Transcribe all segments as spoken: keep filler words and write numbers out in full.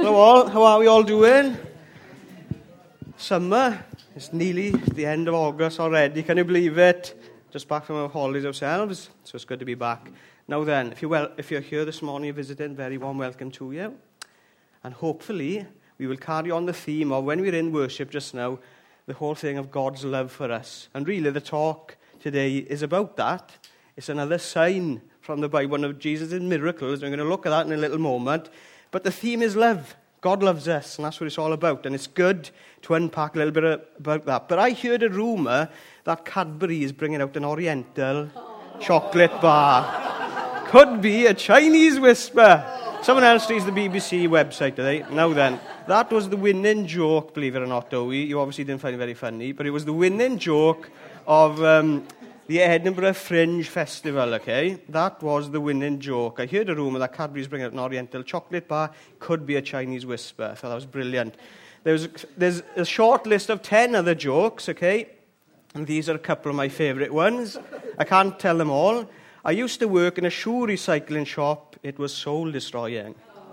Hello all, how are we all doing? Summer, it's nearly the end of August already, can you believe it? Just back from our holidays ourselves, so it's good to be back. Now then, if you're, well, if you're here this morning, you're visiting, very warm welcome to you. And hopefully, we will carry on the theme of when we're in worship just now, the whole thing of God's love for us. And really, the talk today is about that. It's another sign from the Bible, one of Jesus' miracles. We're going to look at that in a little moment. But the theme is love. God loves us, and that's what it's all about. And it's good to unpack a little bit about that. But I heard a rumour that Cadbury is bringing out an Oriental chocolate bar. Could be a Chinese whisper. Someone else reads the B B C website, do they? Now then, that was the winning joke, believe it or not, Dowie. You obviously didn't find it very funny, but it was the winning joke of um, the Edinburgh Fringe Festival, okay? That was the winning joke. I heard a rumour that Cadbury's bringing out an Oriental chocolate bar. Could be a Chinese whisper. I thought that was brilliant. There's, there's a short list of ten other jokes, okay? And these are a couple of my favourite ones. I can't tell them all. I used to work in a shoe recycling shop. It was soul-destroying.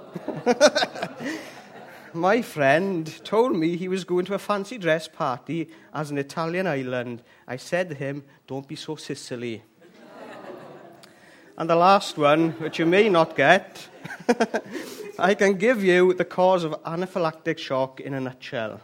My friend told me he was going to a fancy dress party as an Italian island. I said to him, don't be so Sicily. And the last one, which you may not get, I can give you the cause of anaphylactic shock in a nutshell.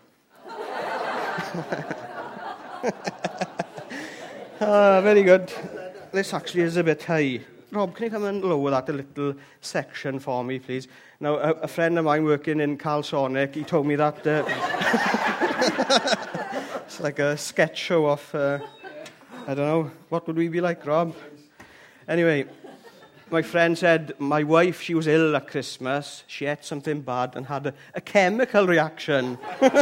Ah, very good. This actually is a bit high. Rob, can you come and lower that a little section for me, please? Now, a, a friend of mine working in Calsonic, he told me that uh, it's like a sketch show of, uh, I don't know, what would we be like, Rob? Anyway, my friend said, my wife, she was ill at Christmas. She ate something bad and had a, a chemical reaction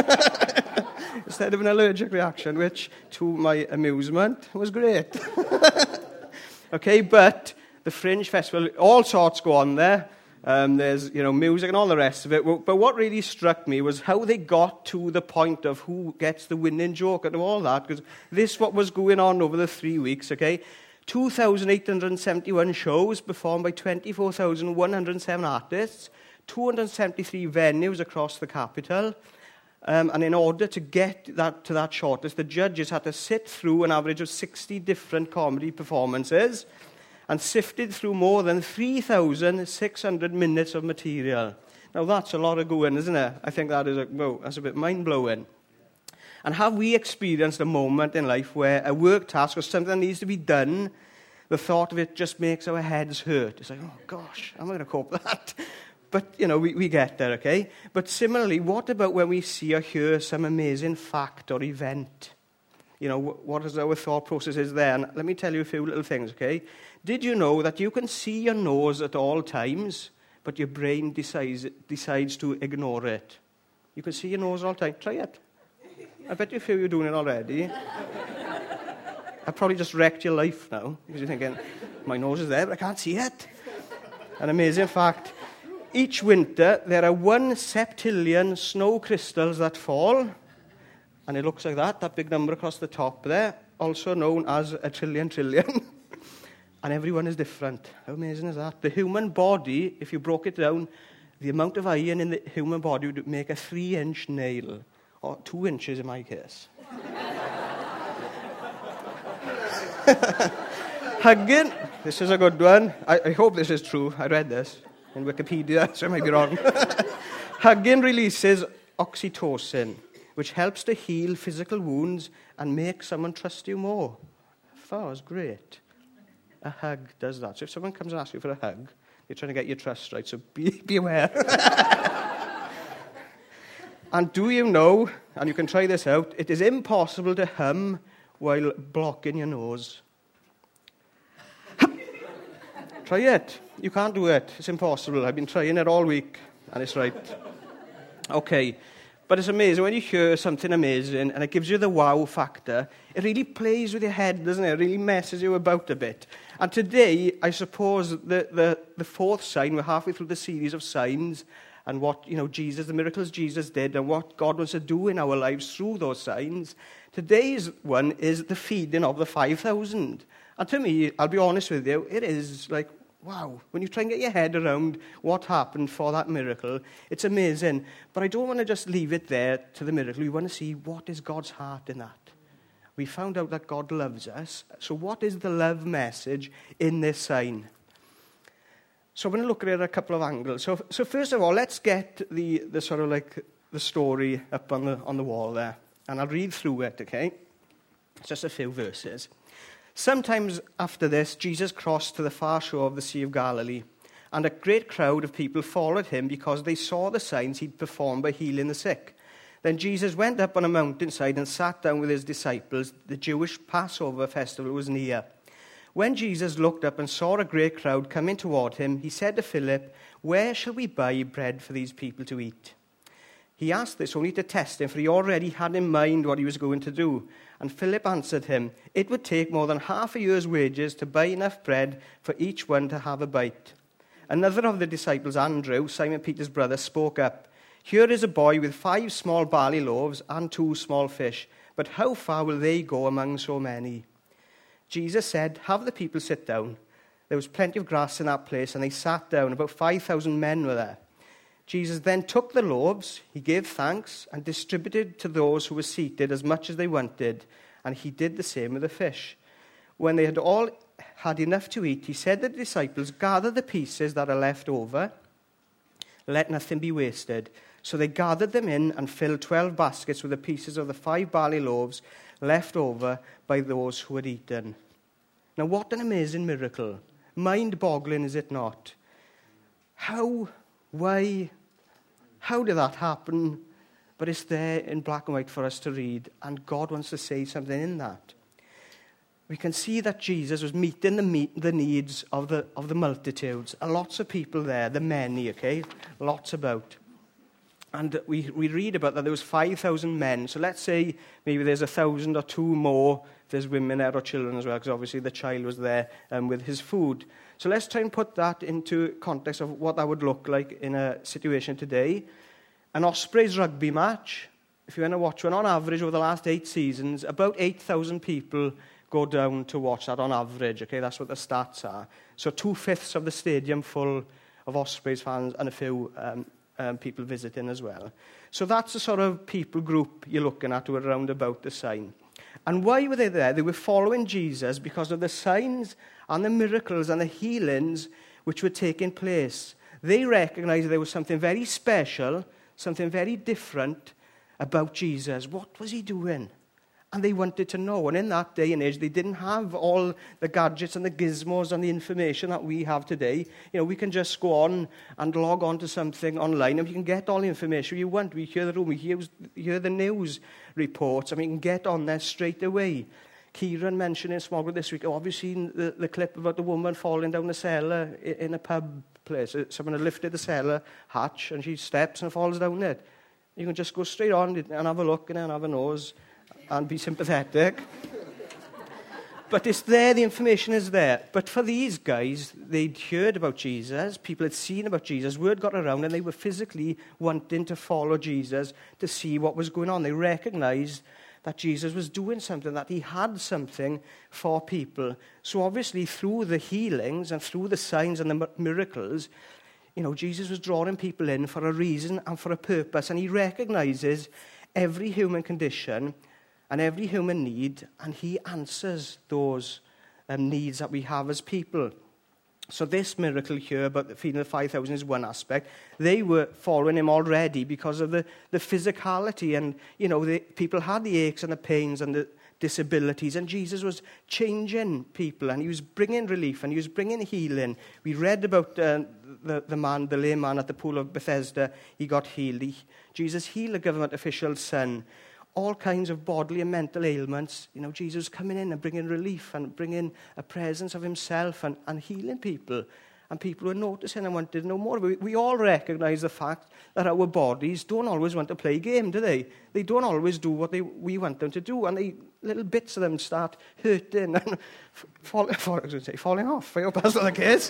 instead of an allergic reaction, which, to my amusement, was great. Okay, but the Fringe Festival, all sorts go on there. Um, there's, you know, music and all the rest of it. But what really struck me was how they got to the point of who gets the winning joke and all that. Because this is what was going on over the three weeks, okay? two thousand eight hundred seventy-one shows performed by twenty-four thousand one hundred seven artists, two hundred seventy-three venues across the capital. Um, and in order to get that to that shortlist, the judges had to sit through an average of sixty different comedy performances and sifted through more than three thousand six hundred minutes of material. Now, that's a lot of going, isn't it? I think that is a, well, that's a bit mind-blowing. And have we experienced a moment in life where a work task or something that needs to be done, the thought of it just makes our heads hurt? It's like, oh, gosh, how am I going to cope with that? But, you know, we, we get there, okay? But similarly, what about when we see or hear some amazing fact or event? You know, what is our thought processes there? And let me tell you a few little things, okay? Did you know that you can see your nose at all times, but your brain decides, decides to ignore it? You can see your nose all the time. Try it. I bet you a few of you are doing it already. I probably just wrecked your life now, because you're thinking, my nose is there, but I can't see it. An amazing fact. Each winter, there are one septillion snow crystals that fall, and it looks like that, that big number across the top there, also known as a trillion trillion. And everyone is different. How amazing is that? The human body, if you broke it down, the amount of iron in the human body would make a three-inch nail, or two inches in my case. Hugging, this is a good one. I, I hope this is true. I read this in Wikipedia, so I might be wrong. Hugging releases oxytocin, which helps to heal physical wounds and make someone trust you more. That was great. A hug does that. So if someone comes and asks you for a hug, you're trying to get your trust right, so be, be aware. And do you know, and you can try this out, it is impossible to hum while blocking your nose. Try it. You can't do it. It's impossible. I've been trying it all week, and it's right. Okay. But it's amazing when you hear something amazing and it gives you the wow factor. It really plays with your head, doesn't it? It really messes you about a bit. And today, I suppose, the, the, the fourth sign, we're halfway through the series of signs and what, you know, Jesus, the miracles Jesus did and what God wants to do in our lives through those signs. Today's one is the feeding of the five thousand. And to me, I'll be honest with you, it is like, wow, when you try and get your head around what happened for that miracle, it's amazing. But I don't want to just leave it there to the miracle. We want to see what is God's heart in that. We found out that God loves us. So what is the love message in this sign? So I'm going to look at it at a couple of angles. So, so first of all, let's get the, the sort of like the story up on the on the wall there. And I'll read through it, okay? Just a few verses. Sometimes after this, Jesus crossed to the far shore of the Sea of Galilee, and a great crowd of people followed him because they saw the signs he'd performed by healing the sick. Then Jesus went up on a mountainside and sat down with his disciples. The Jewish Passover festival was near. When Jesus looked up and saw a great crowd coming toward him, he said to Philip, "Where shall we buy bread for these people to eat?" He asked this only to test him, for he already had in mind what he was going to do. And Philip answered him, "It would take more than half a year's wages to buy enough bread for each one to have a bite." Another of the disciples, Andrew, Simon Peter's brother, spoke up. "Here is a boy with five small barley loaves and two small fish, but how far will they go among so many?" Jesus said, "Have the people sit down." There was plenty of grass in that place, and they sat down. About five thousand men were there. Jesus then took the loaves, he gave thanks, and distributed to those who were seated as much as they wanted, and he did the same with the fish. When they had all had enough to eat, he said to the disciples, "Gather the pieces that are left over. Let nothing be wasted." So they gathered them in and filled twelve baskets with the pieces of the five barley loaves left over by those who had eaten. Now, what an amazing miracle. Mind-boggling, is it not? How, why, how did that happen? But it's there in black and white for us to read, and God wants to say something in that. We can see that Jesus was meeting the, meet, the needs of the, of the multitudes. Lots of people there, the many, okay? Lots about. And we, we read about that there was five thousand men. So let's say maybe there's a thousand or two more. There's women there or children as well, because obviously the child was there um, with his food. So let's try and put that into context of what that would look like in a situation today. An Ospreys rugby match, if you want to watch one, on average over the last eight seasons, about eight thousand people go down to watch that on average. Okay, that's what the stats are. So two-fifths of the stadium full of Ospreys fans and a few um, um, people visiting as well. So that's the sort of people group you're looking at who are around about the sign. And why were they there? They were following Jesus because of the signs and the miracles and the healings which were taking place. They recognized there was something very special, something very different about Jesus. What was he doing? And they wanted to know. And in that day and age, they didn't have all the gadgets and the gizmos and the information that we have today. You know, we can just go on and log on to something online, and we can get all the information you want. We hear the room, we hear, hear the news reports, and we can get on there straight away. Kieran mentioned in Small Group this week, oh, have you seen the, the clip about the woman falling down the cellar in a pub place? Someone had lifted the cellar hatch, and she steps and falls down it. You can just go straight on and have a look and then have a nose and be sympathetic. But it's there, the information is there. But for these guys, they'd heard about Jesus, people had seen about Jesus, word got around, and they were physically wanting to follow Jesus to see what was going on. They recognized that Jesus was doing something, that he had something for people. So obviously through the healings and through the signs and the miracles, you know, Jesus was drawing people in for a reason and for a purpose. And he recognizes every human condition and every human need, and he answers those um, needs that we have as people. So this miracle here about the feeding of five thousand is one aspect. They were following him already because of the, the physicality, and, you know, the, people had the aches and the pains and the disabilities, and Jesus was changing people, and he was bringing relief, and he was bringing healing. We read about uh, the, the man, the lame man at the pool of Bethesda. He got healed. He, Jesus healed a government official's son. All kinds of bodily and mental ailments. You know, Jesus coming in and bringing relief and bringing a presence of himself and, and healing people. And people were noticing and wanted to know more. We, we all recognize the fact that our bodies don't always want to play a game, do they? They don't always do what they, we want them to do. And they, little bits of them start hurting and fall, fall, I was going to say, falling off. I hope that's not the case.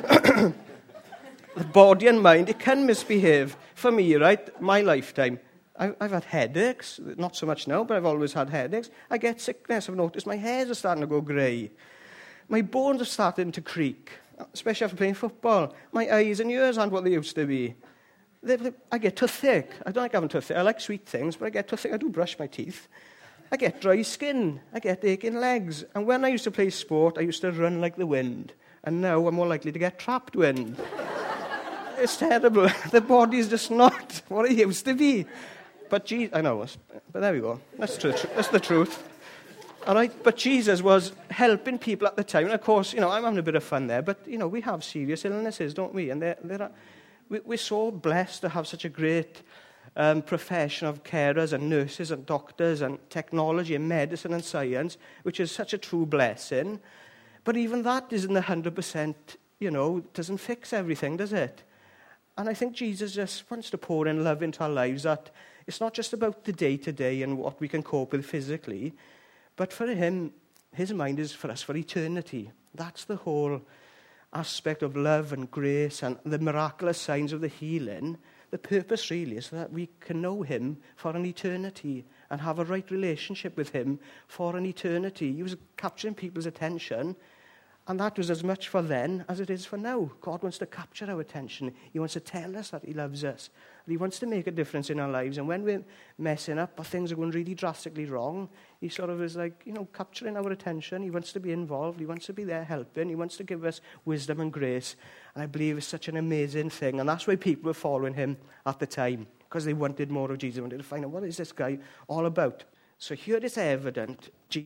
The body and mind, it can misbehave. For me, right, my lifetime, I've had headaches, not so much now, but I've always had headaches. I get sickness. I've noticed my hairs are starting to go grey. My bones are starting to creak. especially after playing football. My eyes and ears aren't what they used to be. They, they, I get toothache. I don't like having toothache. I like sweet things, but I get toothache. I do brush my teeth. I get dry skin. I get aching legs. And when I used to play sport, I used to run like the wind. And now I'm more likely to get trapped wind. It's terrible. The body's just not what it used to be. But Jesus, I know, but there we go. That's true. That's the truth. All right. But Jesus was helping people at the time. And of course, you know, I'm having a bit of fun there. But you know, we have serious illnesses, don't we? And there, there are, we, we're so blessed to have such a great um, profession of carers and nurses and doctors and technology and medicine and science, which is such a true blessing. But even that isn't a hundred percent. You know, doesn't fix everything, does it? And I think Jesus just wants to pour in love into our lives, that it's not just about the day-to-day and what we can cope with physically, but for him, his mind is for us for eternity. That's the whole aspect of love and grace and the miraculous signs of the healing. The purpose really is that we can know him for an eternity and have a right relationship with him for an eternity. He was capturing people's attention. And that was as much for then as it is for now. God wants to capture our attention. He wants to tell us that he loves us. And he wants to make a difference in our lives. And when we're messing up or things are going really drastically wrong, he sort of is like, you know, capturing our attention. He wants to be involved. He wants to be there helping. He wants to give us wisdom and grace. And I believe it's such an amazing thing. And that's why people were following him at the time, because they wanted more of Jesus. They wanted to find out, what is this guy all about? So here it's evident, Jesus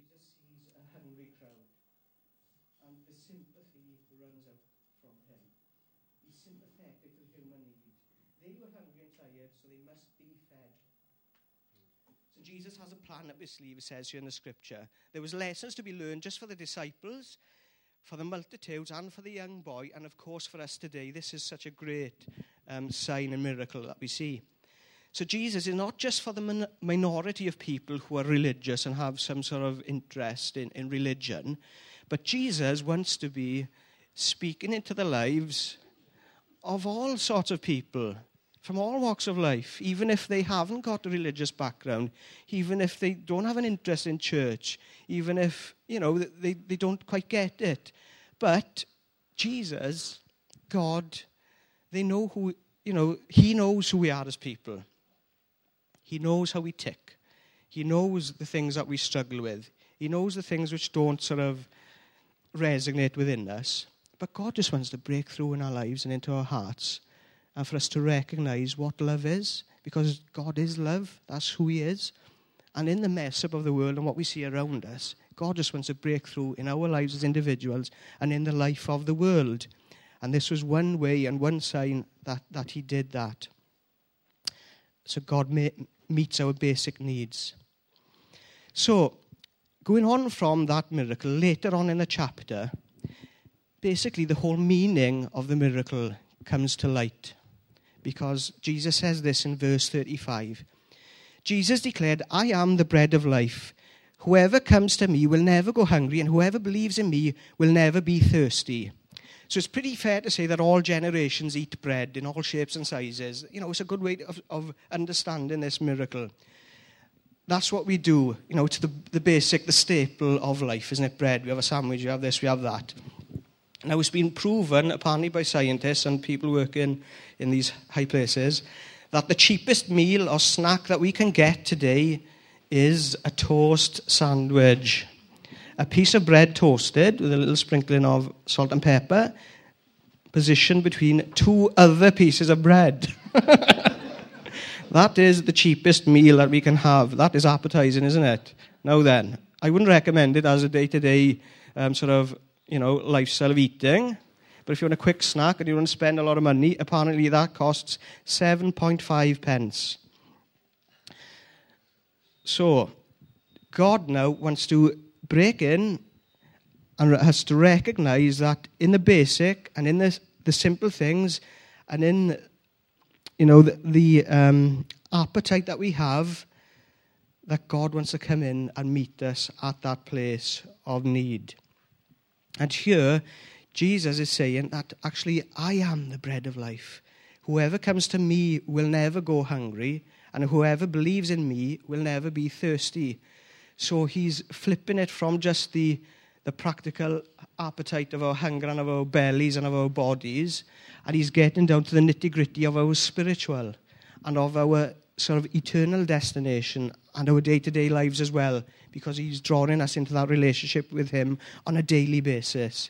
Jesus has a plan up his sleeve, it says here in the scripture. There was lessons to be learned just for the disciples, for the multitudes, and for the young boy, and of course for us today. This is such a great um, sign and miracle that we see. So Jesus is not just for the min- minority of people who are religious and have some sort of interest in, in religion, but Jesus wants to be speaking into the lives of all sorts of people, from all walks of life, even if they haven't got a religious background, even if they don't have an interest in church, even if, you know, they, they don't quite get it. But Jesus, God, they know who, you know, he knows who we are as people. He knows how we tick. He knows the things that we struggle with. He knows the things which don't sort of resonate within us. But God just wants to break through in our lives and into our hearts, and for us to recognize what love is, because God is love. That's who he is. And in the mess up of the world and what we see around us, God just wants to break through in our lives as individuals and in the life of the world. And this was one way and one sign that, that he did that. So God may, meets our basic needs. So, going on from that miracle, later on in the chapter, basically the whole meaning of the miracle comes to light. Because Jesus says this in verse thirty-five. Jesus declared, I am the bread of life. Whoever comes to me will never go hungry, and whoever believes in me will never be thirsty. So it's pretty fair to say that all generations eat bread in all shapes and sizes. You know, it's a good way of, of understanding this miracle. That's what we do. You know, it's the, the basic, the staple of life, isn't it? Bread. We have a sandwich, we have this, we have that. Now, it's been proven, apparently by scientists and people working in these high places, that the cheapest meal or snack that we can get today is a toast sandwich. A piece of bread toasted with a little sprinkling of salt and pepper, positioned between two other pieces of bread. That is the cheapest meal that we can have. That is appetizing, isn't it? Now then, I wouldn't recommend it as a day-to-day um, sort of, you know, lifestyle of eating. But if you want a quick snack and you want to spend a lot of money, apparently that costs seven point five pence. So, God now wants to break in and has to recognize that in the basic and in the, the simple things and in, you know, the, the um, appetite that we have, that God wants to come in and meet us at that place of need. And here, Jesus is saying that actually, I am the bread of life. Whoever comes to me will never go hungry, and whoever believes in me will never be thirsty. So he's flipping it from just the, the practical appetite of our hunger and of our bellies and of our bodies, and he's getting down to the nitty-gritty of our spiritual and of our sort of eternal destination and our day-to-day lives as well, because he's drawing us into that relationship with him on a daily basis.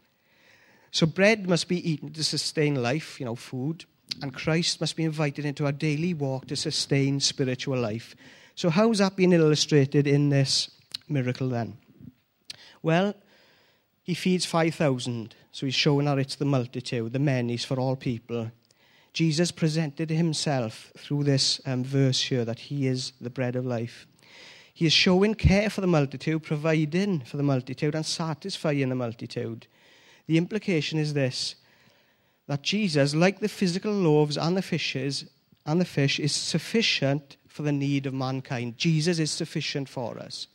So bread must be eaten to sustain life, you know, food, and Christ must be invited into our daily walk to sustain spiritual life. So how's that being illustrated in this miracle then? Well, he feeds five thousand, so he's showing that it's the multitude, the many's for all people. Jesus presented himself through this um, verse here that he is the bread of life. He is showing care for the multitude, providing for the multitude, and satisfying the multitude. The implication is this, that Jesus, like the physical loaves and the fishes and the fish, is sufficient for the need of mankind. Jesus is sufficient for us.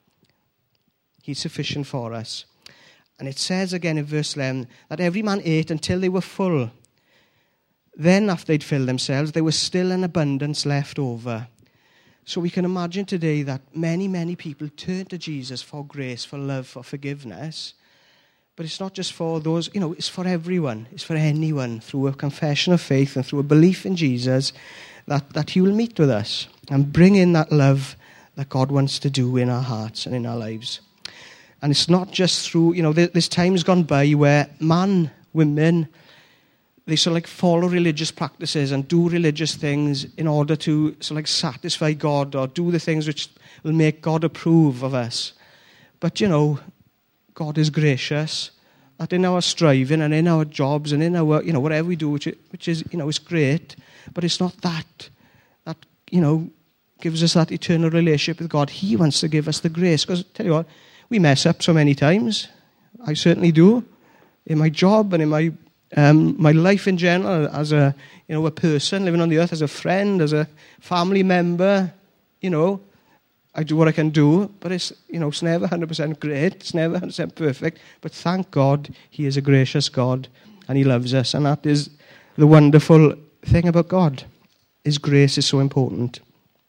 He's sufficient for us. And it says again in verse eleven that every man ate until they were full. Then, after they'd filled themselves, there was still an abundance left over. So we can imagine today that many, many people turn to Jesus for grace, for love, for forgiveness. But it's not just for those, you know, it's for everyone. It's for anyone through a confession of faith and through a belief in Jesus that, that he will meet with us and bring in that love that God wants to do in our hearts and in our lives. And it's not just through, you know, there's times gone by where man, women, they sort of like follow religious practices and do religious things in order to sort of like satisfy God or do the things which will make God approve of us. But, you know, God is gracious, that in our striving and in our jobs and in our, you know, whatever we do, which, which is, you know, is great, but it's not that, that, you know, gives us that eternal relationship with God. He wants to give us the grace. Because, tell you what, we mess up so many times. I certainly do. In my job and in my um, my life in general, as a, you know, a person living on the earth, as a friend, as a family member, you know, I do what I can do, but it's, you know, it's never one hundred percent great. It's never one hundred percent perfect. But thank God, he is a gracious God and he loves us. And that is the wonderful thing about God. His grace is so important.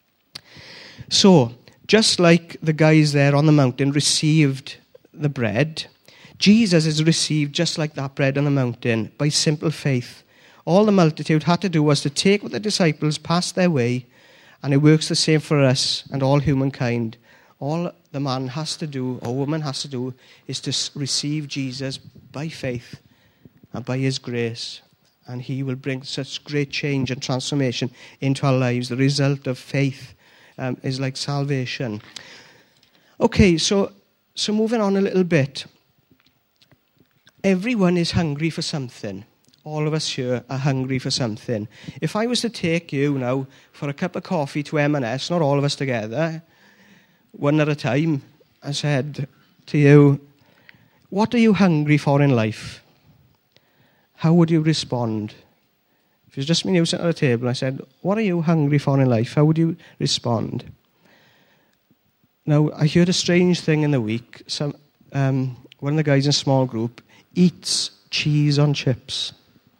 So, just like the guys there on the mountain received the bread, Jesus is received just like that bread on the mountain by simple faith. All the multitude had to do was to take what the disciples passed their way, and it works the same for us and all humankind. All the man has to do, or woman has to do, is to receive Jesus by faith and by his grace. And he will bring such great change and transformation into our lives. The result of faith um, is like salvation. Okay, so so moving on a little bit. Everyone is hungry for something. All of us here are hungry for something. If I was to take you now for a cup of coffee to M and S, not all of us together, one at a time, I said to you, what are you hungry for in life? How would you respond? If it was just me and you sitting at a table, I said, what are you hungry for in life? How would you respond? Now, I heard a strange thing in the week. Some, um, one of the guys in a small group eats cheese on chips.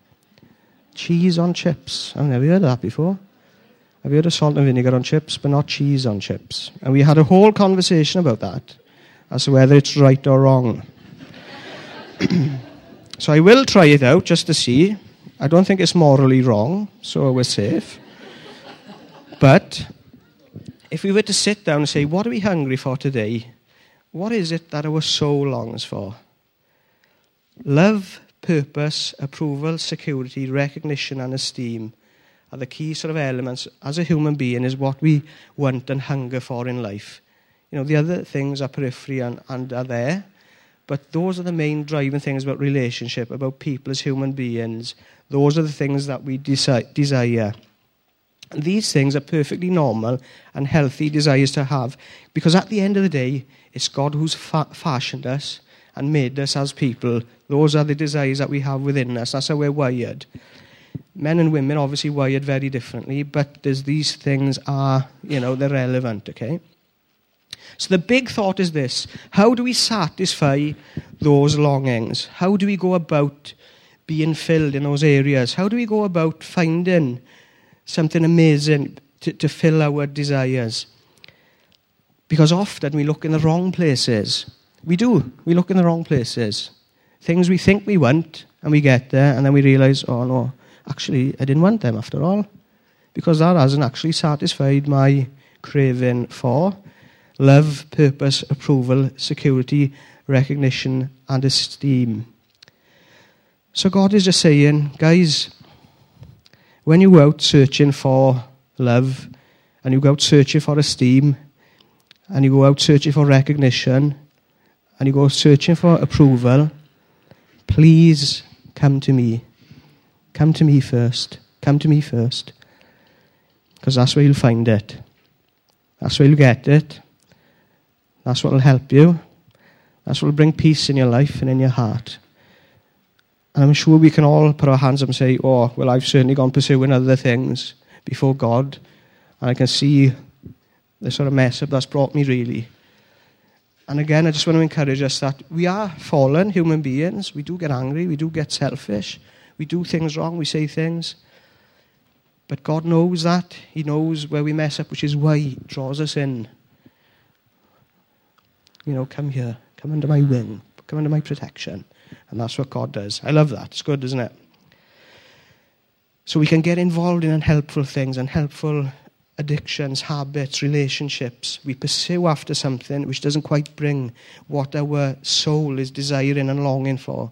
Cheese on chips. I've never heard of that before. I've heard of salt and vinegar on chips, but not cheese on chips. And we had a whole conversation about that, as to whether it's right or wrong. So I will try it out just to see. I don't think it's morally wrong, so we're safe. But if we were to sit down and say, what are we hungry for today? What is it that our soul longs for? Love, purpose, approval, security, recognition, and esteem are the key sort of elements as a human being, is what we want and hunger for in life. You know, the other things are periphery and, and are there, but those are the main driving things about relationship, about people as human beings. Those are the things that we desi- desire. And these things are perfectly normal and healthy desires to have, because at the end of the day, it's God who's fa- fashioned us and made us as people. Those are the desires that we have within us. That's how we're wired. Men and women obviously wired very differently, but there's these things are, you know, they're relevant, okay? So the big thought is this: how do we satisfy those longings? How do we go about being filled in those areas? How do we go about finding something amazing to, to fill our desires? Because often we look in the wrong places. we do. We look in the wrong places. Things we think we want, and we get there, and then we realise, oh no, actually, I didn't want them after all. Because that hasn't actually satisfied my craving for love, purpose, approval, security, recognition, and esteem. So God is just saying, guys, when you go out searching for love, and you go out searching for esteem, and you go out searching for recognition, and you go searching for approval, please come to me. Come to me first. Come to me first. Because that's where you'll find it. That's where you'll get it. That's what will help you. That's what will bring peace in your life and in your heart. And I'm sure we can all put our hands up and say, oh, well, I've certainly gone pursuing other things before God. And I can see the sort of mess up that's brought me, really. And again, I just want to encourage us that we are fallen human beings. We do get angry. We do get selfish. We do things wrong. We say things. But God knows that. He knows where we mess up, which is why He draws us in. You know, come here. Come under my wing. Come under my protection. And that's what God does. I love that. It's good, isn't it? So we can get involved in unhelpful things, unhelpful addictions, habits, relationships. We pursue after something which doesn't quite bring what our soul is desiring and longing for.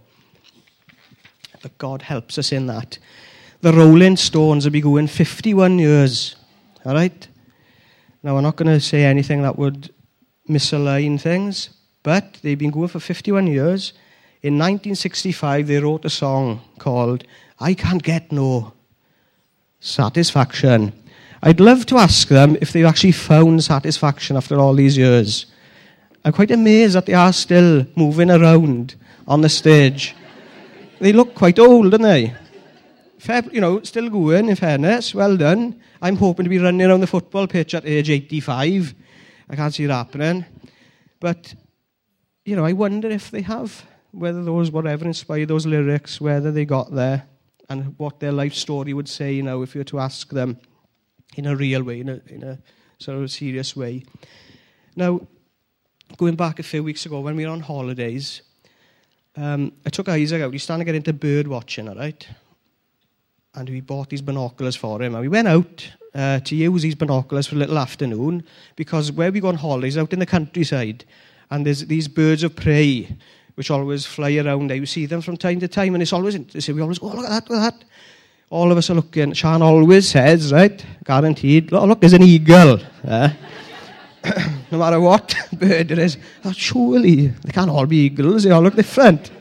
But God helps us in that. The Rolling Stones have been going fifty-one years. All right? Now, I'm not going to say anything that would misalign things, but they've been going for fifty-one years. In nineteen sixty-five, they wrote a song called I Can't Get No Satisfaction. I'd love to ask them if they've actually found satisfaction after all these years. I'm quite amazed that they are still moving around on the stage. They look quite old, don't they? Fair, you know, still going, in fairness. Well done. I'm hoping to be running around the football pitch at age eighty-five. I can't see it happening. But, you know, I wonder if they have, whether those, whatever inspired those lyrics, whether they got there, and what their life story would say, you know, if you were to ask them in a real way, in a, in a sort of serious way. Now, going back a few weeks ago when we were on holidays, um, I took Isaac out. He's starting to get into bird watching, all right? And we bought these binoculars for him. And we went out uh, to use these binoculars for a little afternoon, because where we go on holidays, out in the countryside, and there's these birds of prey which always fly around there. You see them from time to time, and it's always interesting. We always go, oh, look at that, look at that. All of us are looking. Sian always says, right, guaranteed, look, look there's an eagle. Eh? No matter what bird it is. Oh, surely, they can't all be eagles. They all look different.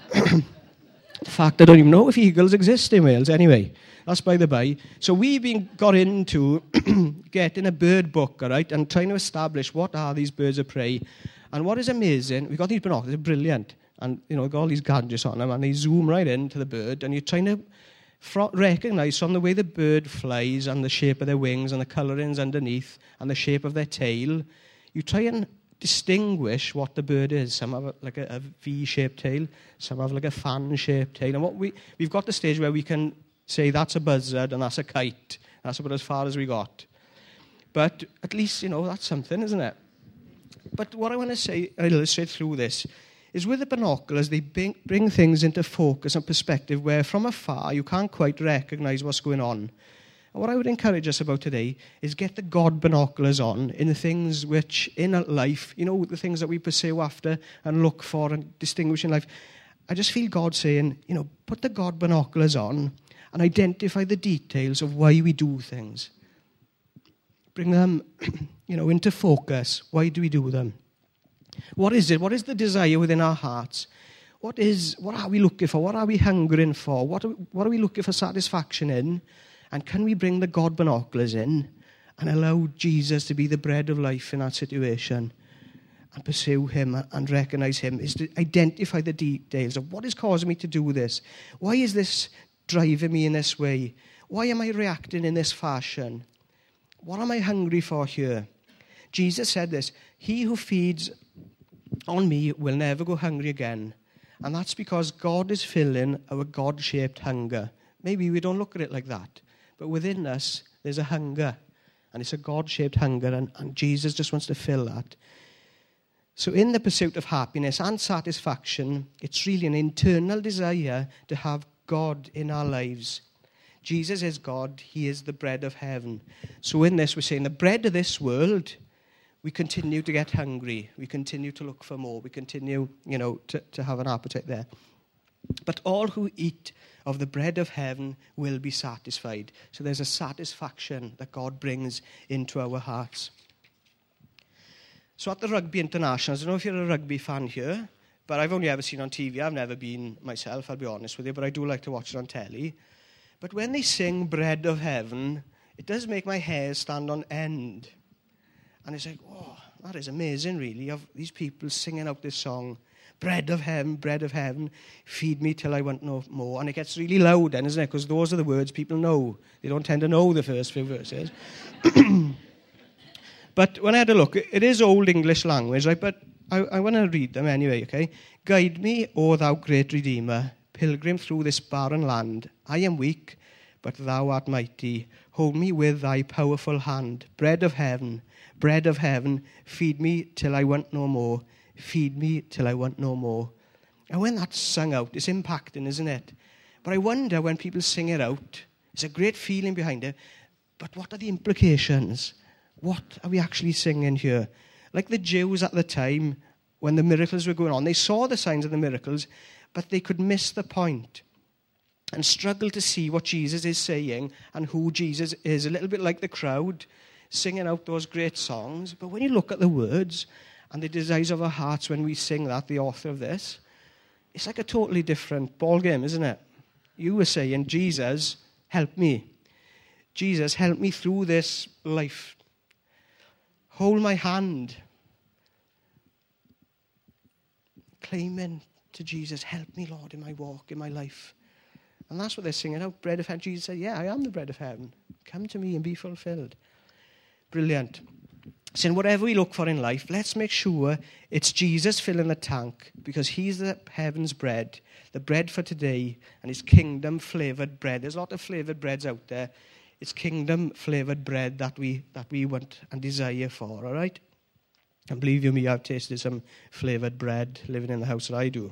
In fact, I don't even know if eagles exist in Wales. Anyway, that's by the by. So we've been got into getting a bird book, all right, and trying to establish what are these birds of prey. And what is amazing, we've got these binoculars, they're brilliant. And, you know, we've got all these gadgets on them, and they zoom right into the bird, and you're trying to fro- recognise from the way the bird flies and the shape of their wings and the colourings underneath and the shape of their tail, you try and distinguish what the bird is. Some have like a, a V-shaped tail, some have like a fan-shaped tail. And what we, we've got the stage where we can say that's a buzzard and that's a kite. That's about as far as we got. But at least, you know, that's something, isn't it? But what I want to say, and illustrate through this, is with the binoculars, they bring, bring things into focus and perspective where from afar you can't quite recognise what's going on. And what I would encourage us about today is get the God binoculars on in the things which in life, you know, the things that we pursue after and look for and distinguish in life. I just feel God saying, you know, put the God binoculars on and identify the details of why we do things. Bring them, you know, into focus. Why do we do them? What is it? What is the desire within our hearts? What is? What are we looking for? What are we hungering for? What are, what are we looking for satisfaction in? And can we bring the God binoculars in and allow Jesus to be the bread of life in that situation and pursue him and recognize him? Is to identify the details of what is causing me to do this. Why is this driving me in this way? Why am I reacting in this fashion? What am I hungry for here? Jesus said this, he who feeds on me will never go hungry again. And that's because God is filling our God-shaped hunger. Maybe we don't look at it like that. But within us, there's a hunger. And it's a God-shaped hunger. And, and Jesus just wants to fill that. So in the pursuit of happiness and satisfaction, it's really an internal desire to have God in our lives. Jesus is God. He is the bread of heaven. So in this, we're saying the bread of this world, we continue to get hungry. We continue to look for more. We continue, you know, to, to have an appetite there. But all who eat of the bread of heaven will be satisfied. So there's a satisfaction that God brings into our hearts. So at the Rugby International, I don't know if you're a rugby fan here, but I've only ever seen on T V. I've never been myself, I'll be honest with you, but I do like to watch it on telly. But when they sing Bread of Heaven, it does make my hair stand on end. And it's like, oh, that is amazing, really, of these people singing out this song, Bread of Heaven, Bread of Heaven, feed me till I want no more. And it gets really loud then, isn't it? Because those are the words people know. They don't tend to know the first few verses. But when I had a look, it is Old English language, right? But I, I want to read them anyway, okay? Guide me, O thou great Redeemer, pilgrim through this barren land. I am weak, but thou art mighty. Hold me with thy powerful hand. Bread of heaven, bread of heaven, feed me till I want no more. Feed me till I want no more. And when that's sung out, it's impacting, isn't it? But I wonder when people sing it out, there's a great feeling behind it, but what are the implications? What are we actually singing here? Like the Jews at the time, when the miracles were going on, they saw the signs of the miracles, but they could miss the point and struggle to see what Jesus is saying and who Jesus is. A little bit like the crowd singing out those great songs. But when you look at the words and the desires of our hearts when we sing that, the author of this, it's like a totally different ballgame, isn't it? You were saying, Jesus, help me. Jesus, help me through this life. Hold my hand. Claiming to Jesus, help me, Lord, in my walk, in my life. And that's what they're singing out, bread of heaven. Jesus said, yeah, I am the bread of heaven. Come to me and be fulfilled. Brilliant. So whatever we look for in life, let's make sure it's Jesus filling the tank, because he's the heaven's bread, the bread for today, and his kingdom-flavoured bread. There's a lot of flavoured breads out there. It's kingdom-flavoured bread that we that we want and desire for, all right? And believe you me, I've tasted some flavoured bread living in the house that I do.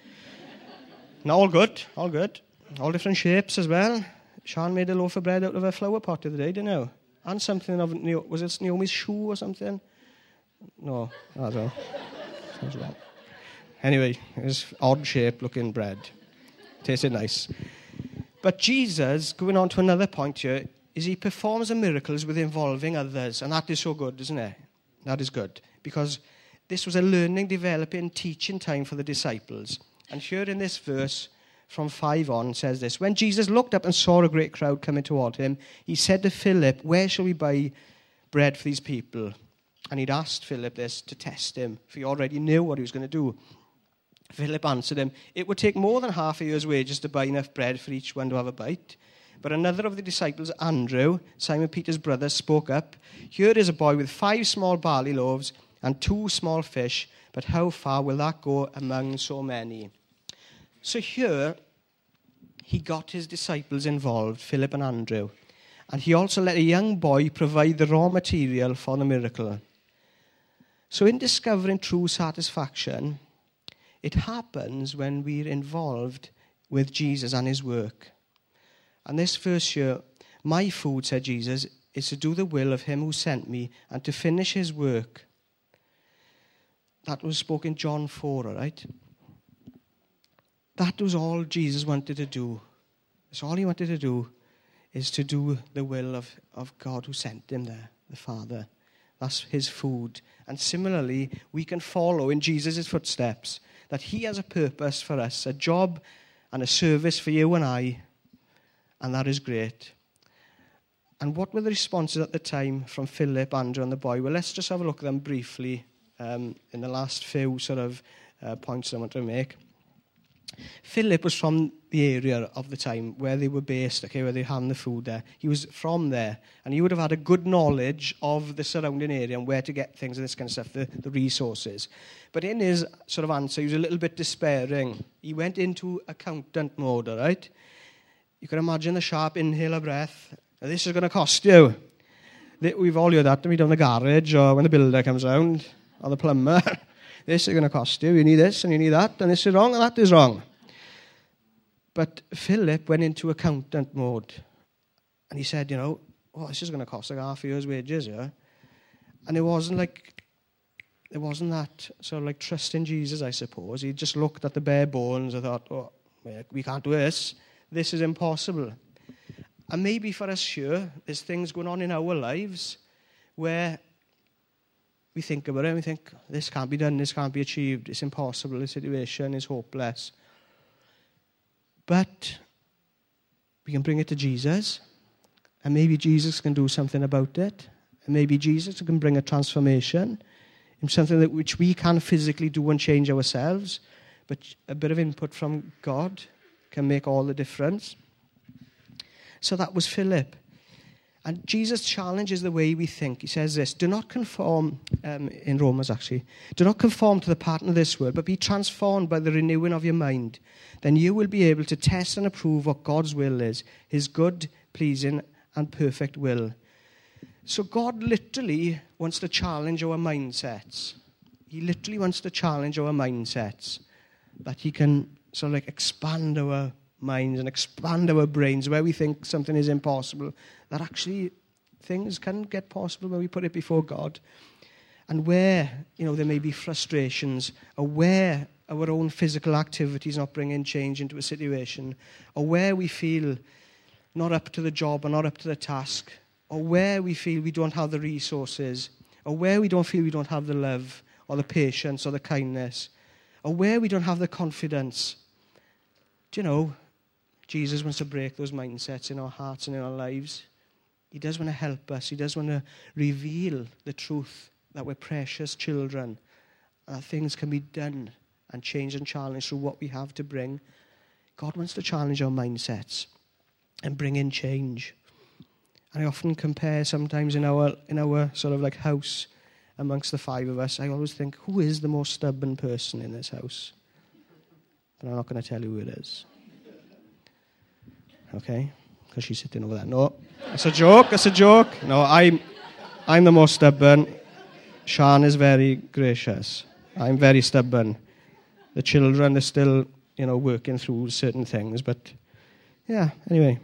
Now, all good, all good. All different shapes as well. Sean made a loaf of bread out of a flower pot the other day, didn't you? And something of, was it Naomi's shoe or something? No, I don't know. Sounds wrong. Anyway, it was odd-shaped looking bread. Tasted nice. But Jesus, going on to another point here, is he performs the miracles with involving others. And that is so good, isn't it? That is good. Because this was a learning, developing, teaching time for the disciples. And here in this verse, from five on, says this. When Jesus looked up and saw a great crowd coming toward him, he said to Philip, where shall we buy bread for these people? And he'd asked Philip this to test him, for he already knew what he was going to do. Philip answered him, it would take more than half a year's wages to buy enough bread for each one to have a bite. But another of the disciples, Andrew, Simon Peter's brother, spoke up. Here is a boy with five small barley loaves and two small fish, but how far will that go among so many? So here, he got his disciples involved, Philip and Andrew. And he also let a young boy provide the raw material for the miracle. So in discovering true satisfaction, it happens when we're involved with Jesus and his work. And this verse here, my food, said Jesus, is to do the will of him who sent me and to finish his work. That was spoken in John four, all right? That was all Jesus wanted to do. That's all he wanted to do, is to do the will of, of God who sent him there, the Father. That's his food. And similarly, we can follow in Jesus' footsteps, that he has a purpose for us, a job and a service for you and I, and that is great. And what were the responses at the time from Philip, Andrew, and the boy? Well, let's just have a look at them briefly um, in the last few sort of uh, points I want to make. Philip was from the area of the time where they were based, okay, where they had the food there. He was from there, and he would have had a good knowledge of the surrounding area and where to get things and this kind of stuff, the, the resources. But in his sort of answer, he was a little bit despairing. He went into accountant mode, all right? You can imagine the sharp inhale of breath. This is going to cost you. We've all heard that when we down the garage or when the builder comes round or the plumber. this is going to cost you. You need this and you need that, and this is wrong and that is wrong. But Philip went into accountant mode. And he said, you know, oh, this is going to cost like half a year's wages, yeah? And it wasn't like, it wasn't that sort of like trust in Jesus, I suppose. He just looked at the bare bones and thought, oh, we can't do this. This is impossible. And maybe for us here, there's things going on in our lives where we think about it and we think, this can't be done, this can't be achieved, it's impossible, the situation is hopeless. But we can bring it to Jesus, and maybe Jesus can do something about it, and maybe Jesus can bring a transformation in something that which we can't physically do and change ourselves, but a bit of input from God can make all the difference. So that was Philip. And Jesus challenges the way we think. He says this, do not conform, um, in Romans actually, do not conform to the pattern of this world, but be transformed by the renewing of your mind. Then you will be able to test and approve what God's will is, his good, pleasing, and perfect will. So God literally wants to challenge our mindsets. He literally wants to challenge our mindsets, that he can sort of like expand our minds and expand our brains where we think something is impossible, that actually things can get possible when we put it before God. And where, you know, there may be frustrations, or where our own physical activity is not bringing change into a situation, or where we feel not up to the job or not up to the task, or where we feel we don't have the resources, or where we don't feel we don't have the love or the patience or the kindness, or where we don't have the confidence. Do you know, Jesus wants to break those mindsets in our hearts and in our lives. He does want to help us. He does want to reveal the truth that we're precious children, and that things can be done and changed and challenged through what we have to bring. God wants to challenge our mindsets and bring in change. And I often compare sometimes in our in our sort of like house amongst the five of us, I always think, who is the most stubborn person in this house? But I'm not going to tell you who it is. Okay? Because she's sitting over there. No, that's a joke, that's a joke. No, I'm, I'm the most stubborn. Sian is very gracious. I'm very stubborn. The children are still, you know, working through certain things. But, yeah, anyway.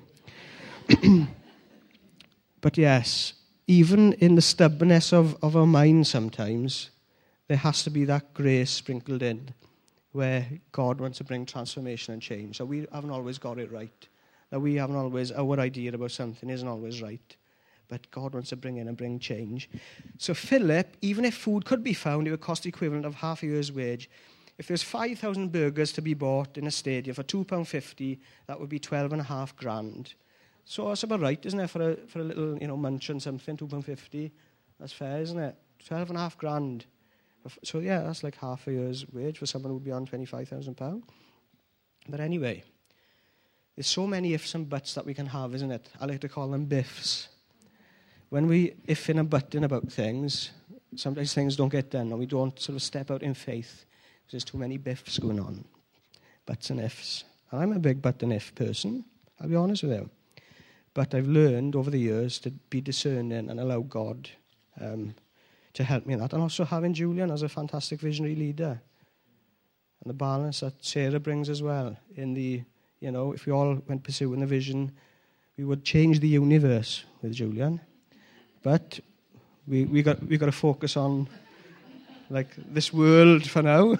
But yes, even in the stubbornness of, of our minds sometimes, there has to be that grace sprinkled in where God wants to bring transformation and change. So we haven't always got it right. That we haven't always, our idea about something isn't always right. But God wants to bring in and bring change. So Philip, even if food could be found, it would cost the equivalent of half a year's wage. If there's five thousand burgers to be bought in a stadium for two pounds fifty, that would be twelve and a half grand. So that's about right, isn't it, for a, for a little, you know, munch on something, two pounds fifty. That's fair, isn't it? twelve and a half grand. So, yeah, that's like half a year's wage for someone who would be on twenty-five thousand pounds. But anyway, there's so many ifs and buts that we can have, isn't it? I like to call them biffs. When we ifing and butting about things, sometimes things don't get done, and we don't sort of step out in faith because there's too many biffs going on. Buts and ifs. And I'm a big but and if person, I'll be honest with you. But I've learned over the years to be discerning and allow God um, to help me in that. And also having Julian as a fantastic visionary leader. And the balance that Sarah brings as well. In the, you know, if we all went pursuing the vision, we would change the universe with Julian. But we we got we got to focus on like this world for now.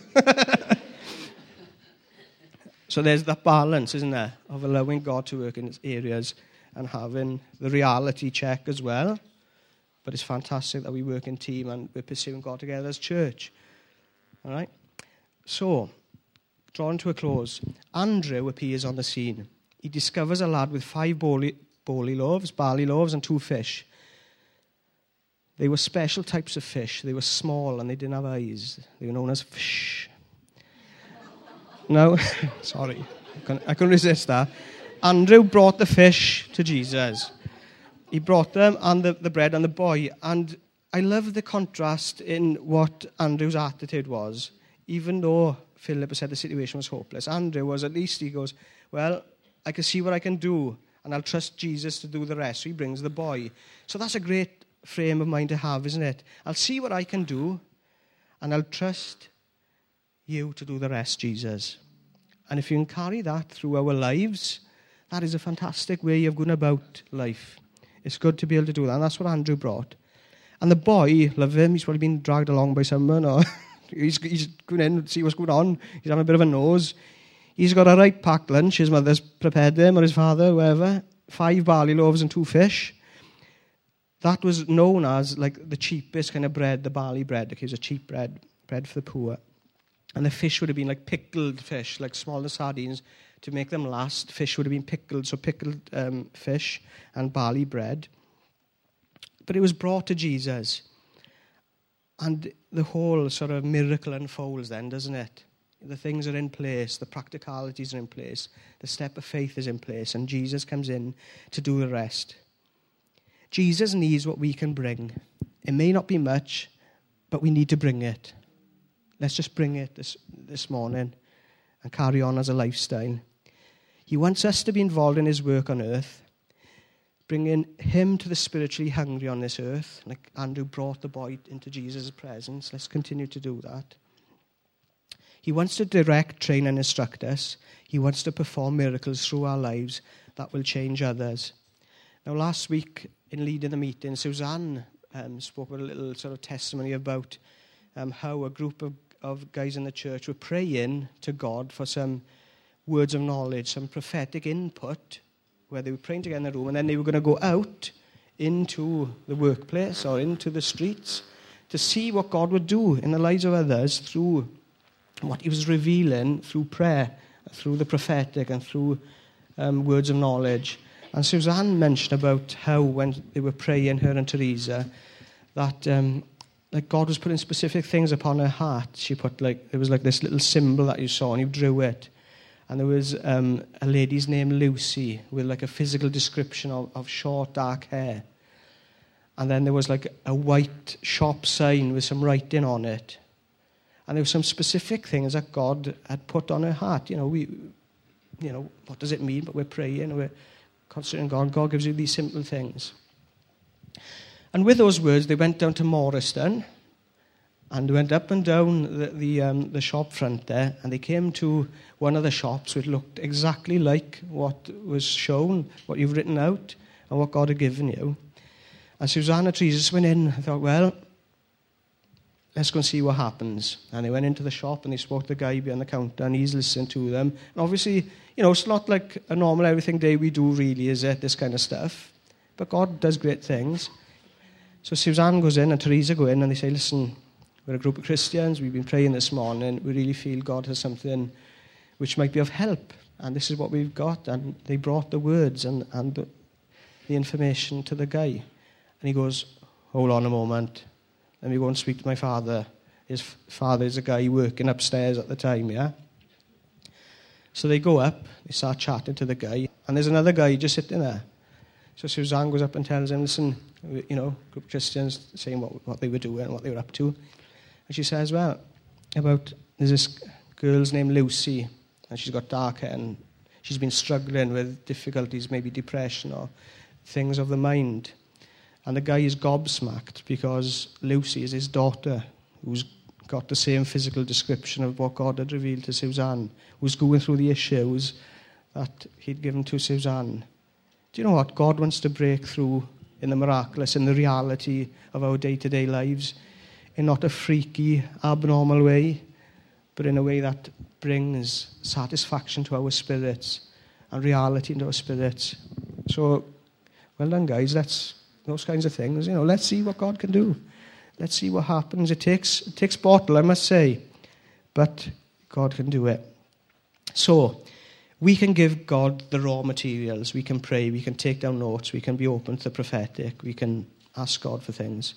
So there's that balance, isn't there, of allowing God to work in its areas and having the reality check as well. But it's fantastic that we work in team and we're pursuing God together as church. All right? So, drawing to a close, Andrew appears on the scene. He discovers a lad with five barley, barley loaves, barley loaves and two fish. They were special types of fish. They were small and they didn't have eyes. They were known as fish. No, sorry. I couldn't, I couldn't resist that. Andrew brought the fish to Jesus. He brought them and the, the bread and the boy. And I love the contrast in what Andrew's attitude was. Even though Philip said the situation was hopeless, Andrew was, at least he goes, well, I can see what I can do and I'll trust Jesus to do the rest. So he brings the boy. So that's a great frame of mind to have, isn't it? I'll see what I can do and I'll trust you to do the rest, Jesus. And if you can carry that through our lives, that is a fantastic way of going about life. It's good to be able to do that, and that's what Andrew brought. And the boy, love him, he's probably been dragged along by someone, or he's, he's going in to see what's going on. He's having a bit of a nose. He's got a right packed lunch. His mother's prepared him, or his father, whoever. Five barley loaves and two fish. That was known as like the cheapest kind of bread, the barley bread. Like it was a cheap bread, bread for the poor. And the fish would have been like pickled fish, like smaller sardines. To make them last, fish would have been pickled, so pickled um, fish and barley bread. But it was brought to Jesus. And the whole sort of miracle unfolds then, doesn't it? The things are in place, the practicalities are in place, the step of faith is in place, and Jesus comes in to do the rest. Jesus needs what we can bring. It may not be much, but we need to bring it. Let's just bring it this, this morning and carry on as a lifestyle. He wants us to be involved in his work on earth, bringing him to the spiritually hungry on this earth, like Andrew brought the boy into Jesus' presence. Let's continue to do that. He wants to direct, train, and instruct us. He wants to perform miracles through our lives that will change others. Now, last week, in leading the meeting, Suzanne um, spoke with a little sort of testimony about um, how a group of, of guys in the church were praying to God for some words of knowledge, some prophetic input, where they were praying together in the room, and then they were going to go out into the workplace or into the streets to see what God would do in the lives of others through what he was revealing through prayer, through the prophetic, and through um, words of knowledge. And Suzanne mentioned about how when they were praying, her and Teresa, that um, like God was putting specific things upon her heart. She put like, there was like this little symbol that you saw, and you drew it. And there was um, a lady's name, Lucy, with like a physical description of, of short, dark hair. And then there was like a white shop sign with some writing on it. And there were some specific things that God had put on her heart. You know, we, you know, what does it mean? But we're praying, we're considering God. God gives you these simple things. And with those words, they went down to Morriston, and went up and down the the, um, the shop front there, and they came to one of the shops which looked exactly like what was shown, what you've written out, and what God had given you. And Suzanne and Teresa went in and thought, well, let's go and see what happens. And they went into the shop and they spoke to the guy behind the counter, and he's listening to them. And obviously, you know, it's not like a normal everything day we do really, is it, this kind of stuff? But God does great things. So Suzanne goes in and Teresa go in and they say, listen, we're a group of Christians, we've been praying this morning, we really feel God has something which might be of help, and this is what we've got. And they brought the words and, and the, the information to the guy. And he goes, hold on a moment. Let me go and speak to my father. His father is a guy working upstairs at the time, yeah? So they go up, they start chatting to the guy, and there's another guy just sitting there. So Suzanne goes up and tells him, listen, you know, group of Christians saying what, what they were doing and what they were up to. And she says, well, about, there's this girl's named Lucy, and she's got dark hair, and she's been struggling with difficulties, maybe depression or things of the mind. And the guy is gobsmacked because Lucy is his daughter, who's got the same physical description of what God had revealed to Suzanne, who's going through the issues that he'd given to Suzanne. Do you know what? God wants to break through in the miraculous, in the reality of our day-to-day lives, in not a freaky, abnormal way, but in a way that brings satisfaction to our spirits and reality into our spirits. So, well done, guys. Let's those kinds of things. You know, let's see what God can do. Let's see what happens. It takes it takes bottle, I must say, but God can do it. So, we can give God the raw materials. We can pray. We can take down notes. We can be open to the prophetic. We can ask God for things.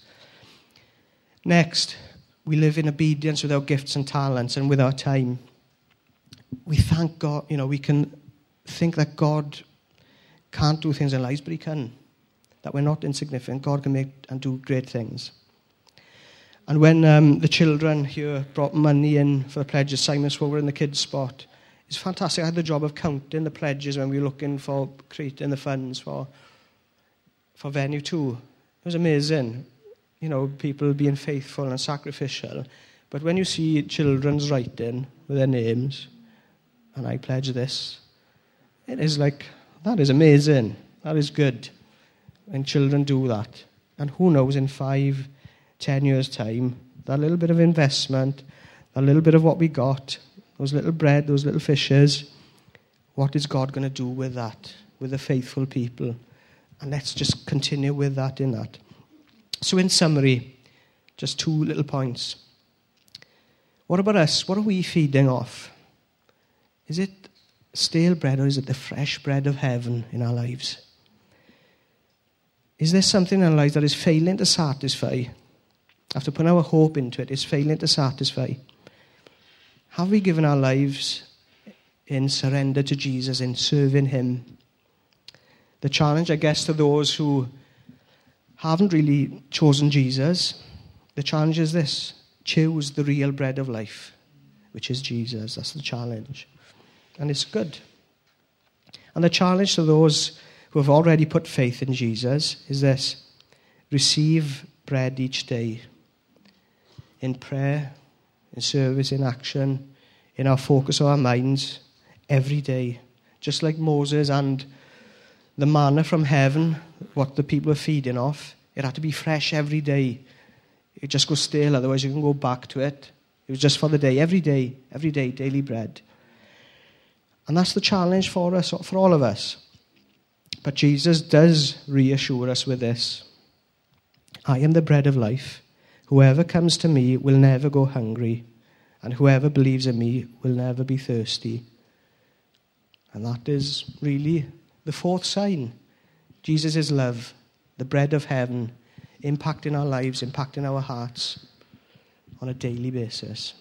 Next, we live in obedience with our gifts and talents and with our time. We thank God. You know, we can think that God can't do things in lives, but he can. That we're not insignificant. God can make and do great things. And when um, the children here brought money in for the pledges, Simon Swower in the kids' spot, it's fantastic. I had the job of counting the pledges when we were looking for creating the funds for for venue two. It was amazing. You know, people being faithful and sacrificial. But when you see children's writing with their names, and I pledge this, it is like, that is amazing. That is good. When children do that. And who knows, in five, ten years' time, that little bit of investment, that little bit of what we got, those little bread, those little fishes, what is God going to do with that, with the faithful people? And let's just continue with that in that. So in summary, just two little points. What about us? What are we feeding off? Is it stale bread or is it the fresh bread of heaven in our lives? Is there something in our lives that is failing to satisfy? After putting our hope into it, is failing to satisfy? Have we given our lives in surrender to Jesus, in serving him? The challenge, I guess, to those who haven't really chosen Jesus, the challenge is this: choose the real bread of life, which is Jesus. That's the challenge. And it's good. And the challenge to those who have already put faith in Jesus is this: receive bread each day. In prayer, in service, in action, in our focus of our minds, every day. Just like Moses and the manna from heaven, what the people were feeding off, it had to be fresh every day. It just goes stale, otherwise you can go back to it. It was just for the day, every day, every day, daily bread. And that's the challenge for us, for all of us. But Jesus does reassure us with this: I am the bread of life. Whoever comes to me will never go hungry, and whoever believes in me will never be thirsty. And that is really the fourth sign. Jesus is love, the bread of heaven, impacting our lives, impacting our hearts on a daily basis.